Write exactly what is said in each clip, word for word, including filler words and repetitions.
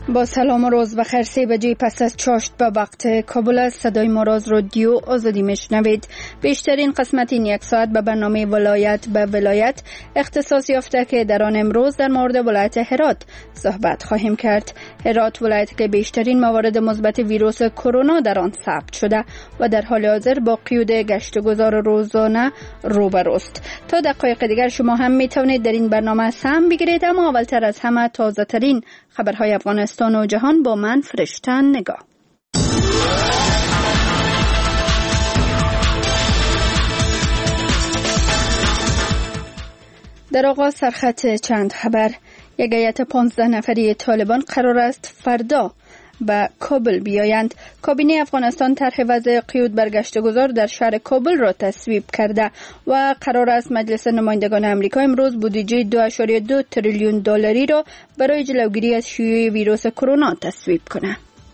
با سلام و روز بخیر. سه بجه پس از چاشت به وقت کابل است. صدای ما را از رادیو آزادی میشنوید. بیشترین قسمت این یک ساعت به برنامه ولایت به ولایت اختصاص یافته که در آن امروز در مورد ولایت هرات صحبت خواهیم کرد. هرات ولایتی که بیشترین موارد مثبت ویروس کرونا در آن ثبت شده و در حال حاضر با قیود گشت و گذار روزانه روبروست. تا دقایق دیگر شما هم می توانید در این برنامه سهم بگیرید، اما اولتر از همه تازه ترین خبرهای افغانستان و جهان با من فرشته نگاه. در آغاز سرخط چند خبر. یک هیئت پانزده نفری طالبان قرار است فردا به کابل بیایند. کابینه افغانستان طرح وضع قیود برگشت گذار در شهر کابل را تصویب کرده و قرار است مجلس نمایندگان آمریکا امروز بودجه دو ممیز دو تریلیون دلاری را برای جلوگیری از شیوع ویروس کرونا تصویب کند.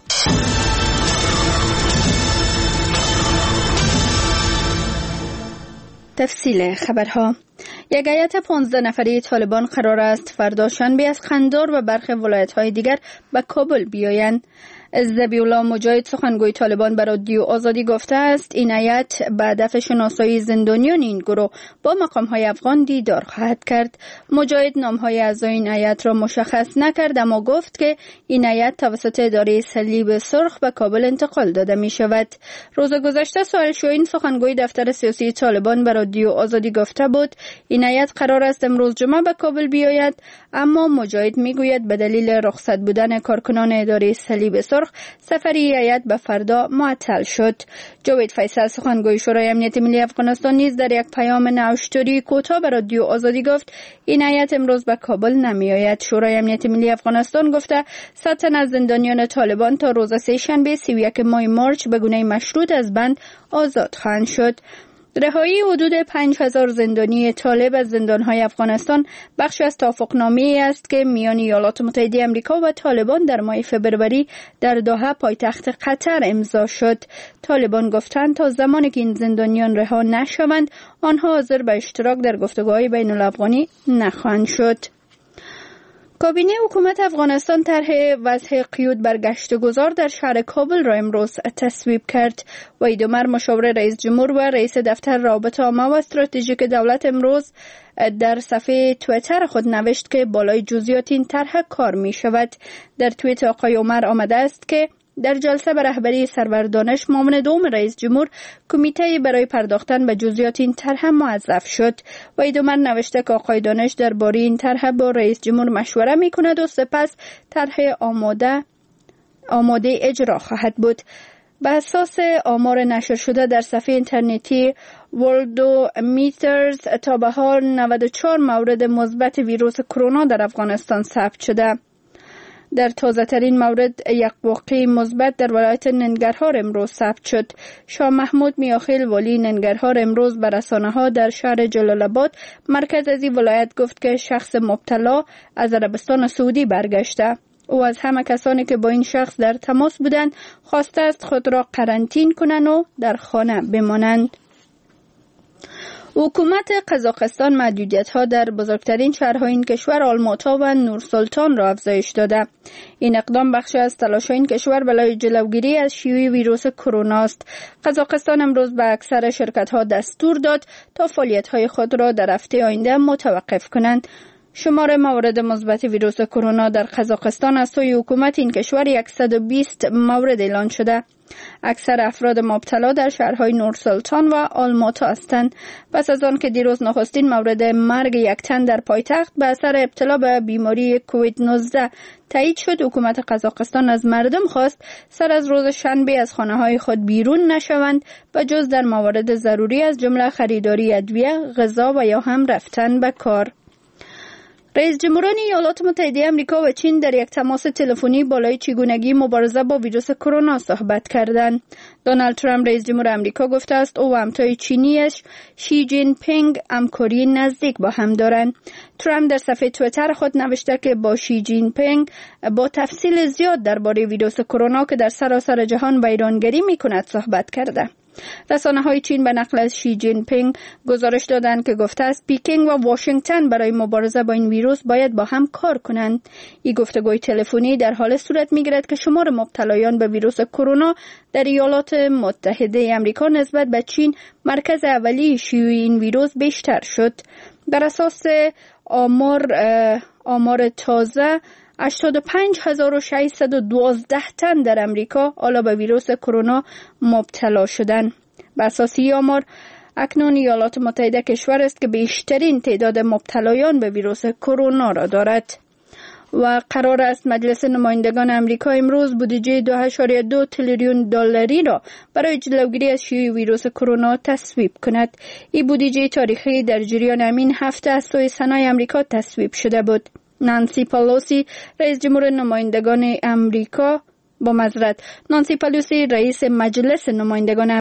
تفصیل خبرها. یک هیئت پانزده نفری طالبان قرار است فردا شنبه از قندار و برخی ولایت‌های دیگر به کابل بیایند. ذبیح‌الله مجاهد سخنگوی طالبان به رادیو آزادی گفته است این هیئت به هدف شناسایی زندانیان این گروه با مقام‌های افغان دیدار خواهد کرد. مجاهد نام‌های اعضای این هیئت را مشخص نکرد، اما گفت که این هیئت توسط اداره صلیب سرخ به کابل انتقال داده می‌شود. روز گذشته سهیل شاهین سخنگوی دفتر سیاسی طالبان به رادیو آزادی گفته بود این هیئت قرار است امروز جمعه به کابل بیاید، اما مجاهد میگوید به دلیل رخصت بودن کارکنان اداره صلیب سرخ سفری هیئت به فردا معطل شد. جاوید فیصل سخنگوی شورای امنیت ملی افغانستان نیز در یک پیام نوشتاری کوتاه به رادیو آزادی گفت این هیئت امروز به کابل نمیآید. شورای امنیت ملی افغانستان گفته صد تن از زندانیان طالبان تا روز سه شنبه سی و یک ماه مارچ به گونه مشروط از بند آزاد خواهند شد. رهایی حدود پنج هزار زندانی طالب از زندان‌های افغانستان بخش از توافقنامه‌ای است که میان ایالات متحده آمریکا و طالبان در ماه فوریه در دوحه پایتخت قطر امضا شد. طالبان گفتند تا زمانی که این زندانیان رها نشوند آنها حاضر به اشتراک در گفتگوهای بین الافغانی نخواهند شد. کابینه حکومت افغانستان طرح وضع قیود برگشت گذار در شهر کابل را امروز تصویب کرد. وحید عمر مشاور رئیس جمهور و رئیس دفتر روابط عامه و استراتژیک دولت امروز در صفحه توییتر خود نوشت که بالای جزئیات این طرح کار می شود. در توییت آقای عمر آمده است که در جلسه به رهبری سرور دانش معاون دوم رئیس جمهور کمیته برای پرداختن به جزئیات این طرح موظف شد. وحید عمر نوشته که آقای دانش درباره این طرح با رئیس جمهور مشوره می کند و سپس طرح آماده آماده اجرا خواهد بود. به اساس آمار نشر شده در صفحه اینترنتی ورلدومیترز تا به حال نود و چهار مورد مثبت ویروس کرونا در افغانستان ثبت شده. در تازه ترین مورد یک واقعه مثبت در ولایت ننگرهار امروز ثبت شد. شاه محمود میاخیل والی ننگرهار امروز به رسانه‌ها در شهر جلال آباد مرکز از این ولایت گفت که شخص مبتلا از عربستان سعودی برگشته. او از همه کسانی که با این شخص در تماس بودند خواسته است خود را قرنطینه کنند و در خانه بمانند. حکومت قزاقستان محدودیت‌ها در بزرگترین شهرهای این کشور آلماتا و نورسلطان را افزایش داده. این اقدام بخشی از تلاش این کشور برای جلوگیری از شیوع ویروس کرونا است. قزاقستان امروز به اکثر شرکت‌ها دستور داد تا فعالیت‌های خود را در هفته آینده متوقف کنند. شمار موارد مثبت ویروس کرونا در قزاقستان از سوی حکومت این کشور صد و بیست مورد اعلام شده. اکثر افراد مبتلا در شهرهای نورسلطان و آلماتا هستند. پس از آن که دیروز نخستین مورد مرگ یک تن در پایتخت به اثر ابتلا به بیماری کووید نوزده تایید شد، حکومت قزاقستان از مردم خواست سر از روز شنبه از خانه‌های خود بیرون نشوند و جز در موارد ضروری از جمله خریداری ادویه، غذا و یا هم رفتن به کار. رئیس جمهوران ایالات متحده آمریکا و چین در یک تماس تلفنی بالای چگونگی مبارزه با ویروس کرونا صحبت کردند. دونالد ترامپ رئیس جمهور آمریکا گفته است او و همتای چینیش شی جین پینگ همکاری نزدیک با هم دارند. ترامپ در صفحه توییتر خود نوشته که با شی جین پینگ با تفصیل زیاد درباره ویروس کرونا که در سراسر جهان ویرانگری می‌کند صحبت کرده. رسانه‌های چین به نقل از شی جین پینگ گزارش دادند که گفته است پکین و واشنگتن برای مبارزه با این ویروس باید با هم کار کنند. این گفتگوی تلفنی در حال صورت می‌گیرد که شمار مبتلایان به ویروس کرونا در ایالات متحده آمریکا نسبت به چین مرکز اولیه شیوع این ویروس بیشتر شد. بر اساس آمار آمار تازه هشتاد و پنج هزار و ششصد و دوازده تن در امریکا حالا به ویروس کرونا مبتلا شدند. بر اساس این آمار اکنون ایالات متحده کشور است که بیشترین تعداد مبتلایان به ویروس کرونا را دارد. و قرار است مجلس نمایندگان امریکا امروز بودجه دو اشاریه دو تریلیون دلاری را برای جلوگیری از شیوع ویروس کرونا تصویب کند. این بودجه تاریخی در جریان همین هفته از سوی سنای امریکا تصویب شده بود. نانسی پالوسی رئیس جمهور نمایندگان امریکا با معذرت نانسی پالوسی رئیس مجلس نمایندگان